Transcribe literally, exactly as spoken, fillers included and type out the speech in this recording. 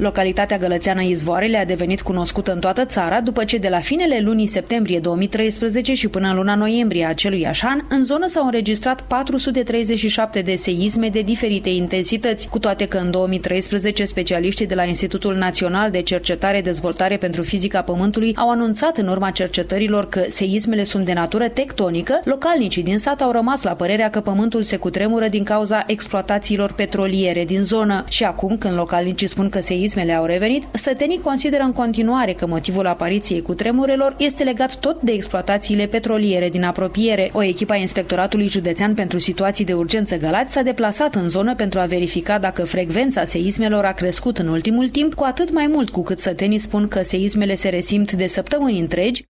Localitatea gălățeană Izvoarele a devenit cunoscută în toată țara după ce de la finele lunii septembrie două mii treisprezece și până în luna noiembrie a aceluiași an, în zonă s-au înregistrat patru sute treizeci și șapte de seisme de diferite intensități, cu toate că în două mii treisprezece specialiștii de la Institutul Național de Cercetare-Dezvoltare pentru Fizica Pământului au anunțat în urma cercetărilor că seismele sunt de natură tectonică. Localnicii din sat au rămas la părerea că pământul se cutremură din cauza exploatațiilor petroliere din zonă. Și acum, când localnicii spun că seismele au revenit, sătenii consideră în continuare că motivul apariției cutremurelor este legat tot de exploatațiile petroliere din apropiere. O echipă a Inspectoratului Județean pentru Situații de Urgență Galați s-a deplasat în zonă pentru a verifica dacă frecvența seismelor a crescut în ultimul timp, cu atât mai mult cu cât sătenii spun că seismele se resimt de săptămâni întregi.